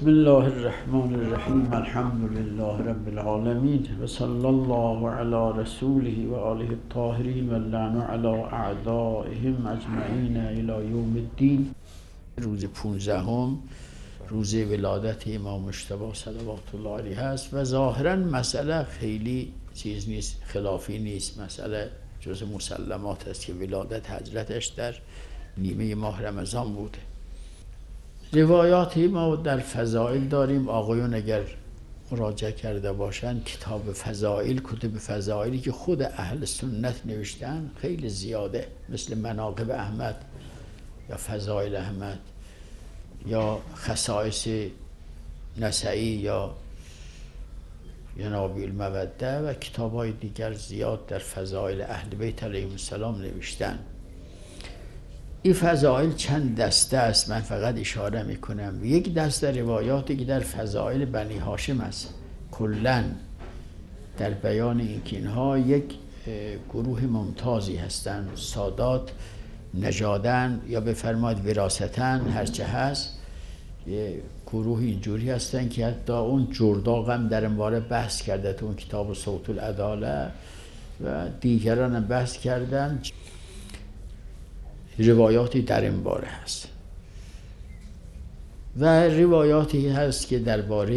بسم الله الرحمن الرحیم. الحمد لله رب العالمین و صلی الله علی رسوله و آله الطاهرین و اللعن علی اعدائهم اجمعین الی یوم الدین. روز 15 روز ولادت امام مجتبی صلوات الله علیه است و ظاهرا مسئله خیلی چیز نیست، خلافی نیست. مسئله جز مسلمات است که ولادت حضرتش در نیمه ماه رمضان بوده. روایاتی ما در فضائل داریم. آقایون اگر مراجعه کرده باشند کتاب فضائل، کتب فضائلی که خود اهل سنت نوشتن خیلی زیاده، مثل مناقب احمد یا فضائل احمد یا خصائص نسائی یا ینابیع الموده و کتاب‌های دیگر زیاد در فضائل اهل بیت علیهم السلام نوشتن. این فضائل چند دسته است، من فقط اشاره میکنم. یک دسته روایاتی که در فضائل بنی هاشم است، کلاً در بیان اینکه اینها یک گروه ممتازی هستند، سادات نژادن یا بفرماید وراثتاً هرچه هست، یه گروه اینجوری هستن که حتی اون جرداغ هم در این باره بحث کرده تو اون کتاب صوت العداله و دیگران هم بحث کردن. روایاتی در این باره هست و روایاتی هست که درباره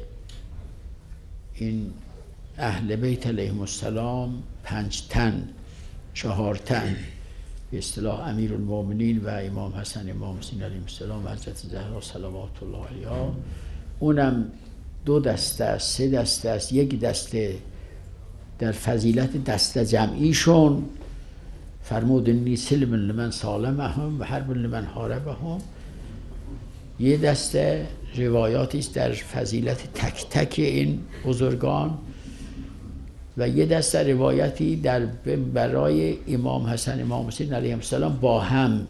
این اهل بیت علیهم السلام 5 تن 4 تن به اصطلاح امیرالمومنین و امام حسن امام حسین علیهم السلام و حضرت زهرا صلوات الله علیها، اونم 2 دسته است 3 دسته است. یک دسته در فضیلت دسته جمعیشون فرمود انی سلم لمن سالمهم و حرب لمن حاربهم. یه دسته روایاتی است در فضیلت تک تک این بزرگان و یه دسته روایتی در برای امام حسن امام حسین علیهم السلام با هم،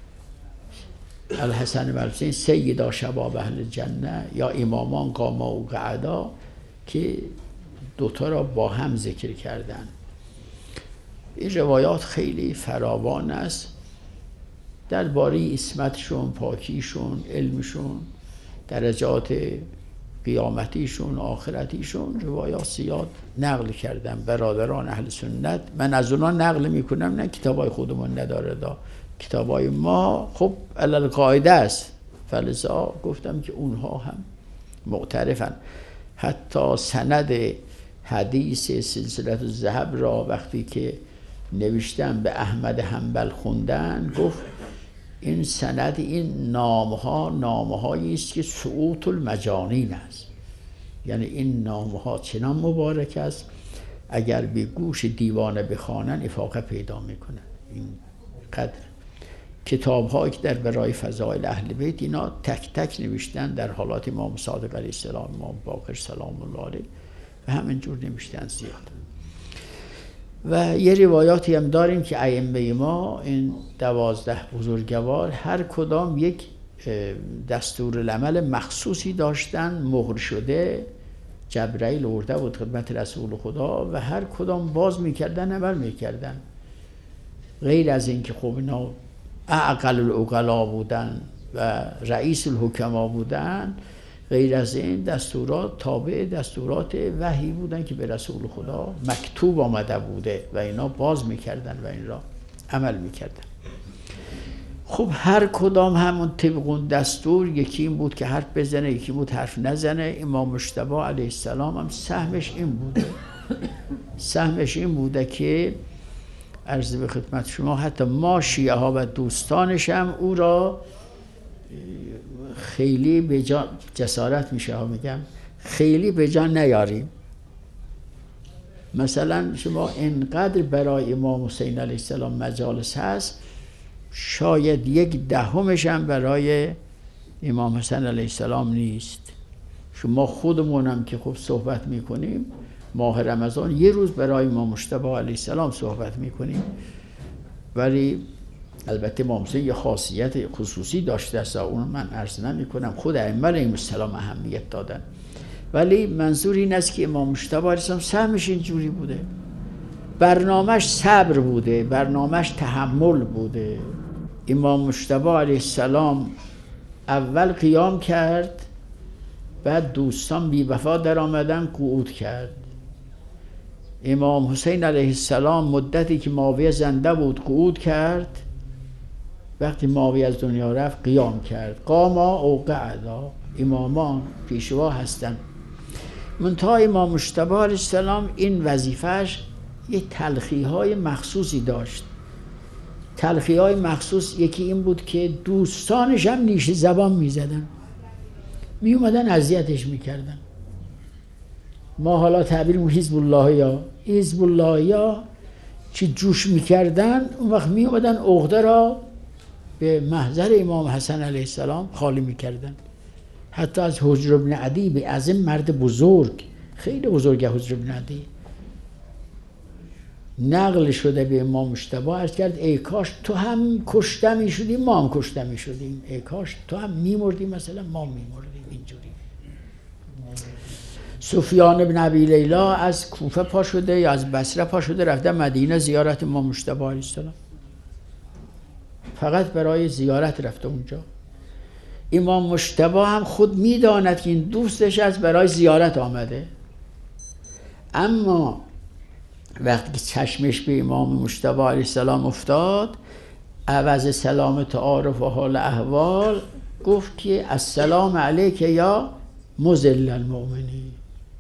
الحسن و الحسین سیدا شباب اهل جنه یا امامان قاما و قعدا، که 2 تا را با هم ذکر کردن. این روایات خیلی فراوان است درباره عصمتشون، پاکیشون، علمشون، درجات قیامتیشون، آخرتیشون. روایات زیاد نقل کردن برادران اهل سنت. من از اونا نقل میکنم، نه کتابای خودمون نداره، کتابای ما خب علل قاعده است، فلذا گفتم که اونها هم معترفن. حتی سند حدیث سلسله الذهب را وقتی که نوشتن به احمد حنبل خوندن، گفت این سند، این نامهایی است که سعوت المجانین است. یعنی این نامها چنان مبارک است اگر به گوش دیوانه بخوانن افاقه پیدا میکنن. این قدر کتاب‌هایی که در برای فضائل اهل بیت اینا تک تک نوشتن در حالات امام صادق علیه السلام، امام باقر سلام الله علیه و همینجور نوشتن زیاد. و یه روایاتی هم داریم که ائمه ما این 12 بزرگوار هر کدام یک دستورالعمل مخصوصی داشتن، مهر شده، جبرائیل آورده بود خدمت رسول خدا و هر کدام باز میکردن، عمل میکردن. غیر از این که خب اینا اعقل العقلا بودن و رئیس الحکما بودن، غیر از این دستورات تابع دستورات وحی بودن که به رسول خدا مکتوب آمده بوده و اینا باز میکردن و این را عمل میکردن. خب هر کدام همون طبق دستور، یکی این بود که حرف بزنه، یکی بود حرف نزنه. امام مجتبی علیه السلام هم سهمش این بوده که عرض به خدمت شما حتی ما شیعه ها و دوستانش هم او را خیلی به جا جسارت میشه ها، میگم خیلی به جا نیاریم. مثلا شما اینقدر برای امام حسین علیه السلام مجالس هست، شاید 1/10 هم برای امام حسن علیه السلام نیست. شما خودمونم که خب صحبت میکنیم ماه رمضان 1 روز برای امام مجتبی علیه السلام صحبت میکنیم، ولی البته امام حسین یه خاصیت خصوصی داشته است، اون من عرض نمی‌کنم، خود ائمه علیهم السلام اهمیت دادن. ولی منظور این است که امام مجتبی علیه السلام سهمش اینجوری بوده، برنامه‌اش صبر بوده، برنامه‌اش تحمل بوده. امام مجتبی علیه السلام اول قیام کرد بعد دوستان بی وفا در آمدن، قعود کرد. امام حسین علیه السلام مدتی که معاویه زنده بود قعود کرد. وقتی معاویه از دنیا رفت قیام کرد. قاما او قعدا، امامان پیشوا هستن. منتها امام مجتبی علیه السلام این وظیفهش یه تلخی های مخصوصی داشت. تلخی های مخصوص یکی این بود که دوستانش هم نیش زبان می زدن، می اومدن اذیتش میکردن. ما حالا تعبیرمون حزب الله یا حزب الله یا چی جوش میکردن، اون وقت می اومدن عقده را به محضر امام حسن علیه السلام خالی میکردن. حتی از حجر بن عدی، به از این مرد بزرگ، خیلی بزرگه حجر بن عدی، نقل شده به امام مجتبی، عرض کرد ای کاش تو هم کشته میشدیم ما هم کشته میشدیم، ای کاش تو هم میمردیم مثلا ما میمردیم. اینجوری سفیان بن ابی لیلا از کوفه پا شده یا از بصره پا شده رفته مدینه زیارت امام مجتبی علیه السلام، فقط برای زیارت رفته اونجا. امام مجتبی هم خود میداند که این دوستش از برای زیارت آمده، اما وقتی که چشمش به امام مجتبی علیه السلام افتاد، عوض سلام تعارف و حال احوال گفت که السلام علیک یا مذل المؤمنین.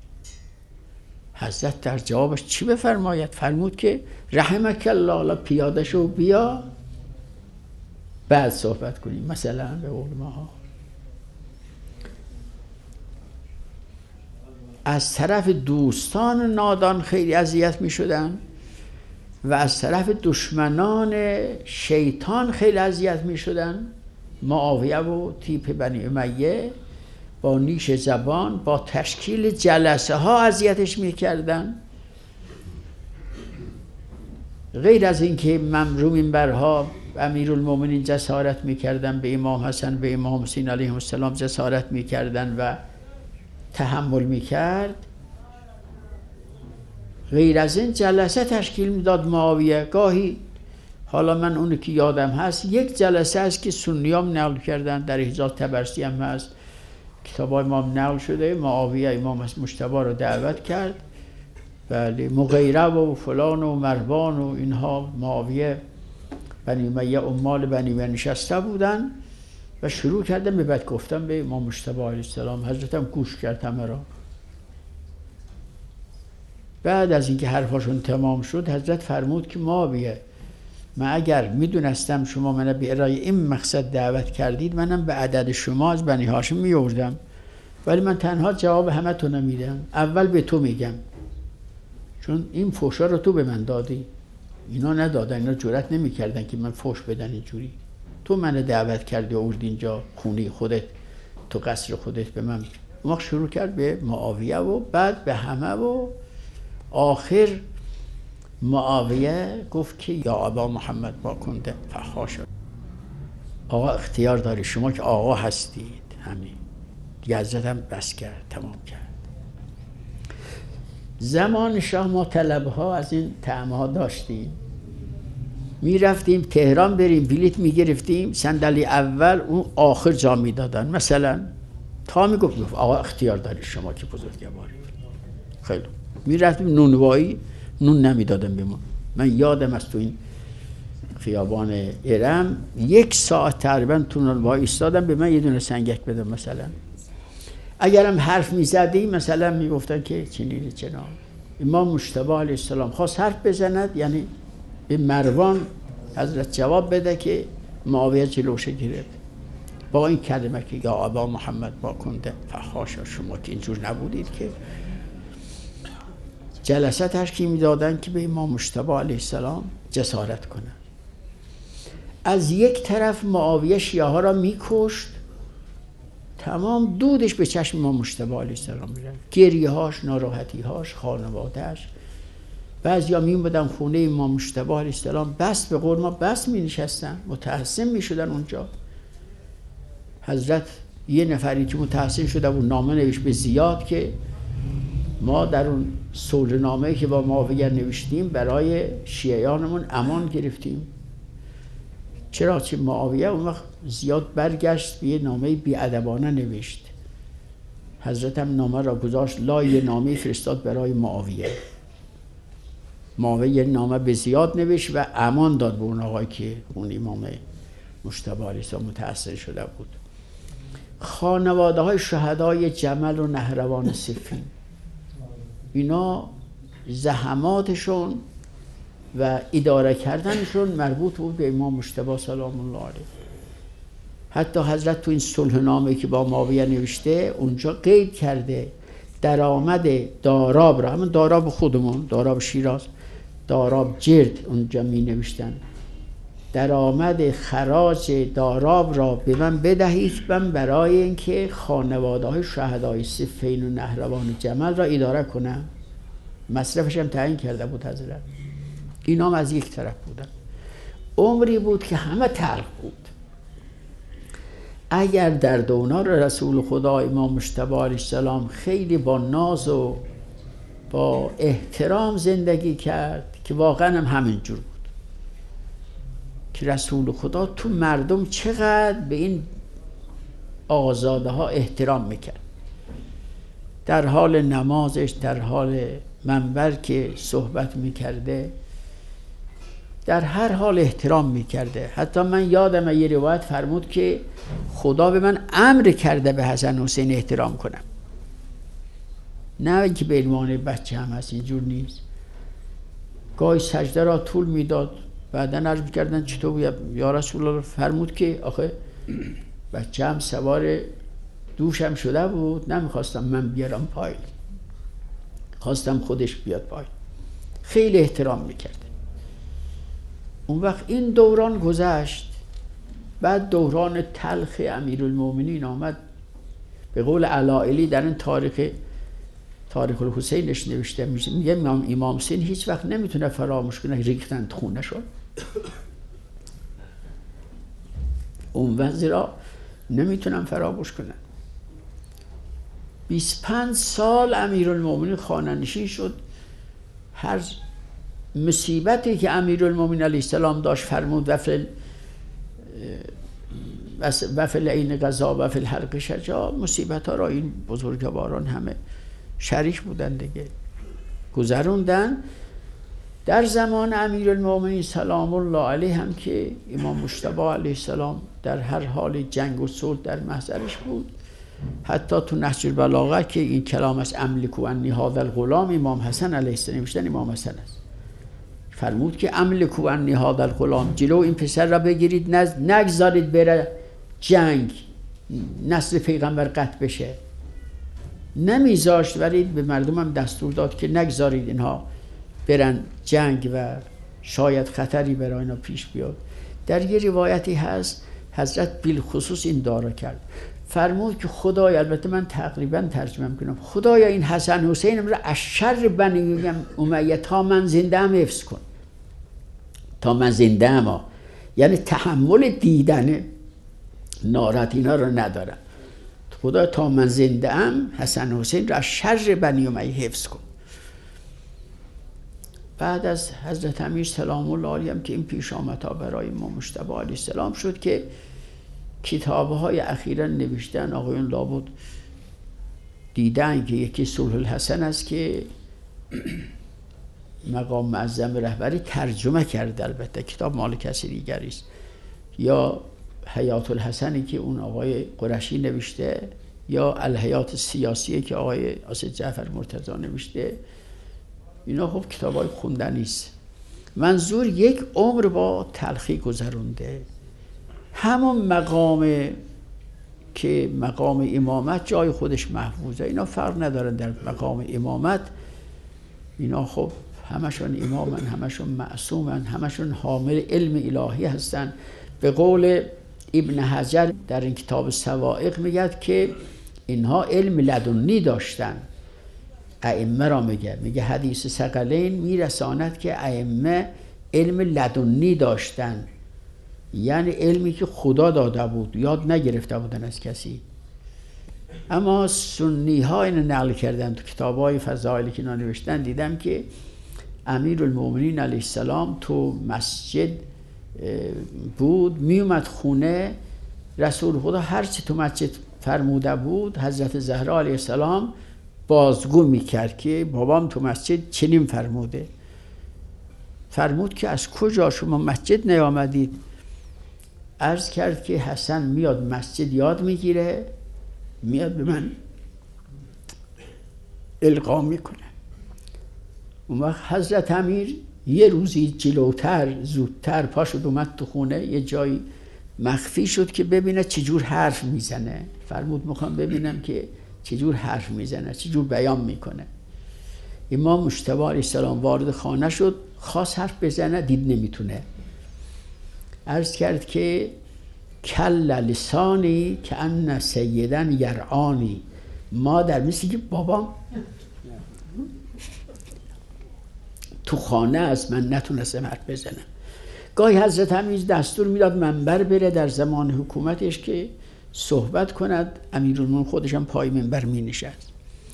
حضرت در جوابش چی بفرماید؟ فرمود که رحمک الله، پیاده شو بیا بعد صحبت کنیم، مثلا به قول ما. از طرف دوستان نادان خیلی اذیت می شدن و از طرف دشمنان شیطان خیلی اذیت می شدن. معاویه و تیپ بنی امیه با نیش زبان، با تشکیل جلسه ها اذیتش می کردن. غیر از اینکه ممرو منبرها امیرالمومنین جسارت می کردن به امام حسن به امام حسین علیهم السلام جسارت می کردن و تحمل میکرد، غیر از این جلسه تشکیل میداد معاویه. گاهی حالا من اونو که یادم هست یک جلسه هست که سنیام نقل کردن، در حجاز طبرسی هم هست، کتابای امام نقل شده، معاویه امام مجتبی رو دعوت کرد، بله، مغیره و فلان و مروان و اینها، معاویه بنی امیه عمال بنی امیه نشسته بودن و شروع کردم به بد گفتن به امام مجتبی علیه السلام. حضرتم گوش کرد همه را. بعد از اینکه حرفاشون تمام شد، حضرت فرمود که معاویه، من اگر میدونستم شما منو به ارائه این مقصد دعوت کردید، منم به عدد شما از بنی هاشم میوردم، ولی من تنها جواب همه تو نمیدم، اول به تو میگم، چون این فحشا رو تو به من دادی. اینا ندادن، اینا جرئت نمیکردن که من فحش بدن اینجوری. تو منو دعوت کردی و آوردی اینجا خونه خودت، تو قصر خودت به من. اون وقت شروع کرد به معاویه و بعد به همه و آخر معاویه گفت که یا ابا محمد با کنده فحاشا، آقا اختیار داری، شما که آقا هستید، همین دیگه. حضرت هم بس کرد، تمام کرد. زمان شاه ما طلبها از این طعمها داشتیم، می رفتیم تهران بریم بلیط می گرفتیم، صندلی اول اون آخر جا می دادن، مثلا تا می گفت آقا اختیار داری شما که بزرگواری. خیلی می رفتیم نونوایی، نون نمی دادن به ما. من یادم از تو این خیابان ارم 1 ساعت تقریبا تو نونوایی ایستادم، به من یه دونه سنگک بدن مثلا. اگرم حرف می زدیم مثلا می گفتن که چنین چنان. امام مجتبی علیه السلام خواست حرف بزند، یعنی به مروان حضرت جواب بده که معاویه جلوش گرفت با این کلمه که یا ابا محمد با کنده فحاشا، شما که اینجور نبودید. که جلسه تشکیل میدادن که به امام مجتبی علیه السلام جسارت کنن. از یک طرف معاویه شیعه ها را میکشت، تمام دودش به چشم امام مجتبی علیه السلام میرفت، گریه هاش، ناراحتی هاش، خانوادهش. بعضیا می اومدن خونه امام مجتبی علیه السلام، بس به قول ما بس می نشستن، متحسن می شدن اونجا. حضرت یه نفری که متحسن شده بود نامه نوشت به زیاد که ما در اون صلح نامه‌ای که با معاویه نوشتیم برای شیعیانمون امان گرفتیم. چرا؟ چه معاویه اون وقت زیاد برگشت به یه نامه بی‌ادبانه نوشت حضرت هم نامه را گذاشت، یه نامه فرستاد برای معاویه. معاویه نامه به زیاد نوشت و امان داد به اون آقای که اون امام مجتبی علیه السلام متأثر شده بود. خانواده های شهدای جمل و نهروان صفین، اینا زحماتشون و اداره کردنشون مربوط بود به امام مجتبی سلام الله علیه. حتی حضرت تو این صلح نامه که با معاویه نوشته اونجا قید کرده درآمد داراب را، همون داراب خودمون، داراب شیراز، داراب جرد، اونجا می نوشتن درآمد خراج داراب را به من بدهید، من برای اینکه خانواده های شهدای صفین و نهروان جمل را اداره کنم. مصرفش هم تعیین کرده بود حضرت. اینا هم از یک طرف بودن. عمری بود که همه تلخ بود. اگر در دوران رسول خدا امام مجتبی علیه السلام خیلی با ناز و با احترام زندگی کرد که واقعا هم همینجور بود که رسول خدا تو مردم چقدر به این آزاده ها احترام میکرد. در حال نمازش، در حال منبر که صحبت میکرده، در هر حال احترام میکرده. حتی من یادم یه روایت فرمود که خدا به من امر کرده به حسن حسین احترام کنم، نه که به عنوان بچه هم هست، اینجور نیست. گاهی سجده را طول میداد، بعدن عرض میکردن چطور یا رسول الله؟ فرمود که آخه بچه هم سوار دوشم شده بود، نمیخواستم من بیارم پایین، خواستم خودش بیاد پایین. خیلی احترام میکرده. اون وقت این دوران گذشت، بعد دوران تلخ امیرالمومنین آمد. به قول علائلی در این تاریخ الحسینش نوشته میگه امام حسین هیچ وقت نمیتونه فراموش کنه ریختن خونه شد. اون وضعی را نمیتونم فراموش کنم. 25 سال امیرالمومنین خانه‌نشین شد. هر مصیبتی که امیرالمومنین علیه السلام داشت فرمود وفل عین قضا و فی الحرق شجاع. مصیبت ها را این بزرگواران همه شریک بودن دیگه، گذروندن. در زمان امیرالمومنین سلام الله علیه هم که امام مجتبی علیه السلام در هر حال جنگ و صلح در محضرش بود. حتی تو نهج البلاغه که این کلام از املک و انی هذا الغلام، امام حسن علیه السلام نوشتن، امام حسن است، فرمود که املک و انی هذا الغلام، جلو این پسر را بگیرید، نگذارید بره جنگ، نسل پیغمبر قطع بشه. نمیذاشت، ولی به مردم هم دستور داد که نگذارید اینها برن جنگ و شاید خطری برای اینا پیش بیاد. در یه روایتی هست حضرت بالخصوص این دعا کرد، فرمود که خدایا، البته من تقریبا ترجمه میکنم، خدایا این حسن حسین را از شر بنی امیه تا من زنده ام حفظ کن. تا من زنده ام، یعنی تحمل دیدن ناراحت اینا رو ندارم. خدا تا من زنده ام حسن حسین را از شر بنی امیه حفظ کن. بعد از حضرت امیر سلام الله علیه هم که این پیش آمد تا برای امام مجتبی علیه السلام شد که کتاب‌های اخیراً نوشتن، آقایون لابد دیدن که یکی صلح الحسن است که مقام معظم رهبری ترجمه کرده، البته کتاب مال کسی دیگری است، یا حیات الحسنی که اون آقای قرشی نوشته، یا الحیات السیاسی که آقای اسد جعفر مرتضی نوشته. اینا خب کتاب‌های خوندنی است. منظور یک عمر با تلخی گذرونده. همون مقام که مقام امامت جای خودش محفوظه، اینا فرق ندارن در مقام امامت. اینا خب همشون امامن، همشون معصومن، همشون حامل علم الهی هستن. به قول ابن حجر در این کتاب سوائق میگه که اینها علم لدنی داشتن. ائمه را میگه حدیث ثقلین میرساند که ائمه علم لدنی داشتن، یعنی علمی که خدا داده بود، یاد نگرفته بودن از کسی. اما سنی ها اینو نقل کردن تو کتاب های فضائلی که نوشتن. دیدم که امیرالمومنین علیه السلام تو مسجد بود، میومد خونه، رسول خدا هر چی تو مسجد فرموده بود حضرت زهرا علیه السلام بازگو میکرد که بابام تو مسجد چنین فرموده. فرمود که از کجا شما مسجد نیامدید؟ عرض کرد که حسن میاد مسجد یاد میگیره، میاد به من القا میکنه. اون وقت حضرت امیر یه روزی جلوتر زودتر پا شد اومد تو خونه، یه جایی مخفی شد که ببینه چجور حرف میزنه. فرمود میخوام ببینم که چجور حرف میزنه، چجور بیان میکنه. امام مجتبی علیه السلام وارد خانه شد، خواست حرف بزنه، دید نمیتونه. عرض کرد که کل لسانی که ان سیدن یرعانی، مادر مثل که بابام تو خانه است، من نتونستم حرف بزنم. گاهی حضرت امیر دستور میداد منبر بره در زمان حکومتش که صحبت کند، امیرالمومنین خودش هم پای منبر می نشست.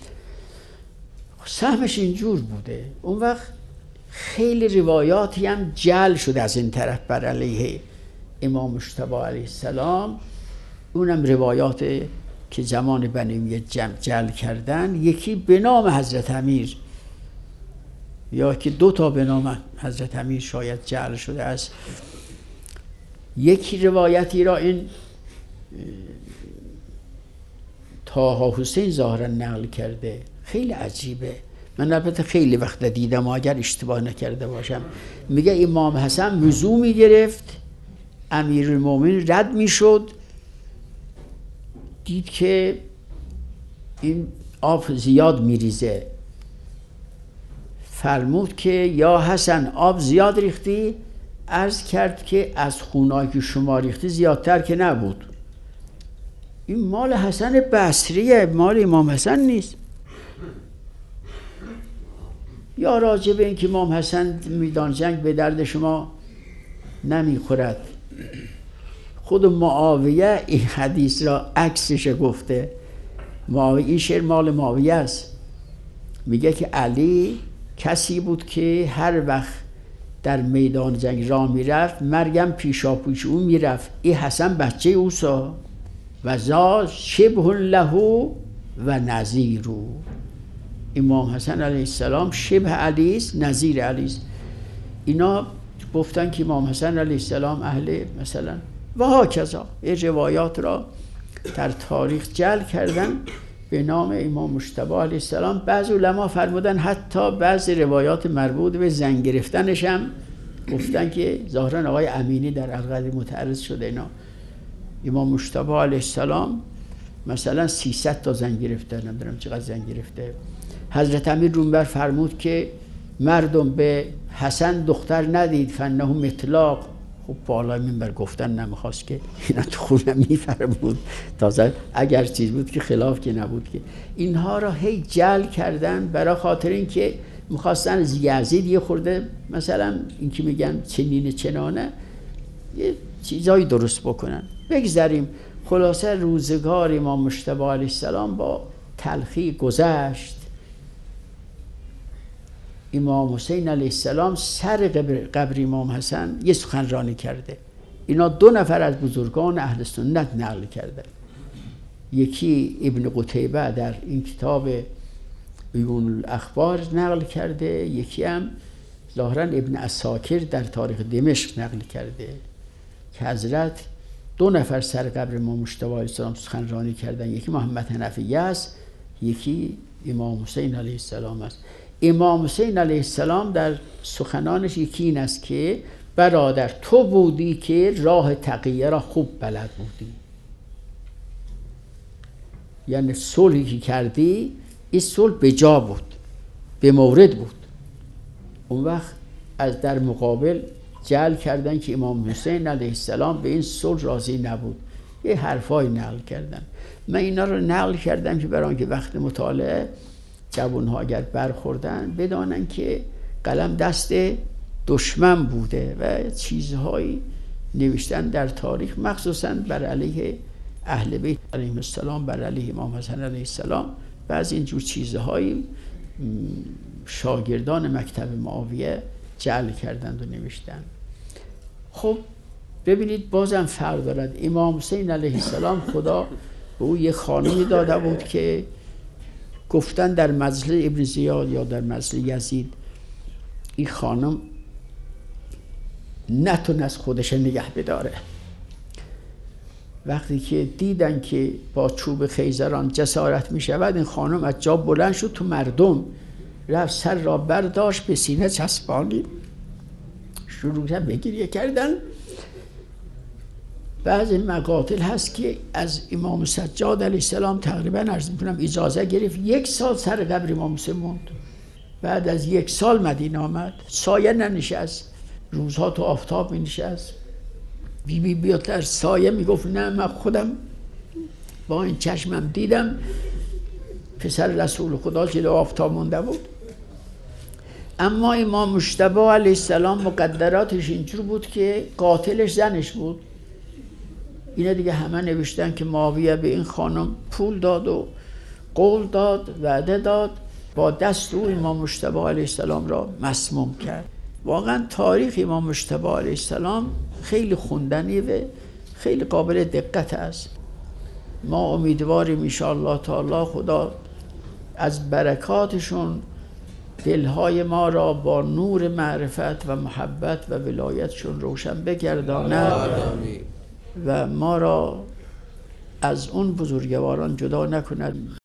سهمش اینجور بوده. اون وقت خیلی روایاتی هم جعل شده از این طرف بر علیه امام مجتبی علیه السلام. اونم روایات که زمان بنی امیه جعل کردن، یکی به نام حضرت امیر یا که دو تا به نام حضرت امیر شاید جعل شده است. یکی روایتی را این طاها حسین ظاهرا نقل کرده، خیلی عجیبه. من البته خیلی وقت دیدم اگر اشتباه نکرده باشم. میگه امام حسن وضو میگرفت، امیرالمومنین رد میشد، دید که این آب زیاد میریزه. فرمود که یا حسن آب زیاد ریختی؟ عرض کرد که از خونایی که شما ریختی زیادتر که نبود. این مال حسن بصریه، مال امام حسن نیست. یا راجع به این که امام حسن میدان جنگ به درد شما نمیخورد. خود معاویه این حدیث را عکسش گفته. معاویه، این شعر مال معاویه است. میگه که علی کسی بود که هر وقت در میدان جنگ راه میرفت، مرگم پیشا پیش او میرفت. این حسن بچه اوسا و ذا شبه له و نظیرو. امام حسن علیه السلام شبه علی است، نظیر علی است. اینا گفتن که امام حسن علیه السلام اهل مثلا و هاکذا این روایات را در تاریخ جعل کردن به نام امام مجتبی علیه السلام. بعض علما فرمودن حتی بعض روایات مربوط به زن گرفتنش هم گفتن که ظاهرا آقای امینی در القدر متعرض شده. اینا امام مجتبی علیه السلام مثلا 300 تا زن گرفته، نمیدونم چقدر زن گرفته. حضرت امیر رومبر فرمود که مردم به حسن دختر ندید فنه مطلاق. خب بالای منبر گفتن نمیخواست که اینا تو خونه میفرمود، تازه اگر چیز بود که خلاف که نبود که. اینها را هی جعل کردن برای خاطر این که میخواستن از یزید یه خورده مثلا این که میگن چنین چنانه یه چیزایی درست بکنن. بگذاریم. خلاصه روزگار امام مجتبی علیه السلام با تلخی گذشت. امام حسین علیه السلام سر قبر امام حسن یه سخنرانی کرده. اینا 2 نفر از بزرگان اهل سنت نقل کرده. یکی ابن قتیبه در این کتاب عیون الاخبار نقل کرده، یکی هم ظاهرا ابن عساکر در تاریخ دمشق نقل کرده که حضرت 2 نفر سر قبر امام مجتبی علیه السلام سخنرانی کردن. یکی محمد حنفیه است، یکی امام حسین علیه السلام است. امام حسین علیه السلام در سخنانش یکی این است که برادر تو بودی که راه تقیه را خوب بلد بودی. یعنی صلحی که کردی این صلح به جا بود، به مورد بود. اون وقت از در مقابل جعل کردن که امام حسین علیه السلام به این صلح راضی نبود، یه حرفای نقل کردن. من اینا رو نقل کردم که برای آنکه وقت مطالعه جوانها اگر برخوردن بدانن که قلم دست دشمن بوده و چیزهایی نوشتن در تاریخ مخصوصا بر علیه اهل بیت علیهم السلام، بر علیه امام حسن علیه السلام. بعضی اینجور چیزهایی شاگردان مکتب معاویه جعل کردند و نوشتند. خب ببینید بازم فرق دارد. امام حسین علیه السلام خدا به او یه خانمی داده بود که گفتن در مجلس ابن زیاد یا در مجلس یزید این خانم نتونست خودش نگه بداره. وقتی که دیدن که با چوب خیزران جسارت می شود، این خانم از جا بلند شد تو مردم، رفت سر را برداشت به سینه چسبانید، شروع کرد به گریه کردن. بعضی مقاتل هست که از امام سجاد علیه السلام تقریبا عرض میکنم اجازه گرفت 1 سال سر قبر امام حسین موند. بعد از 1 سال مدینه آمد، سایه ننشست، روزها تو آفتاب می نشست. بی بیاد در سایه میگفت نه من خودم با این چشمم دیدم پسر رسول خدا جلو آفتاب مونده بود. اما امام مجتبی علیه السلام مقدراتش اینجور بود که قاتلش زنش بود. اینا دیگه همه نوشتن که معاویه به این خانم پول داد و قول داد، وعده داد، با دست او امام مجتبی علیه السلام را مسموم کرد. واقعا تاریخ امام مجتبی علیه السلام خیلی خوندنی و خیلی قابل دقت است. ما امیدواریم ان شاء الله تعالی خدا از برکاتشون دلهای ما را با نور معرفت و محبت و ولایتشون روشن بگرداند و ما را از اون بزرگواران جدا نکند.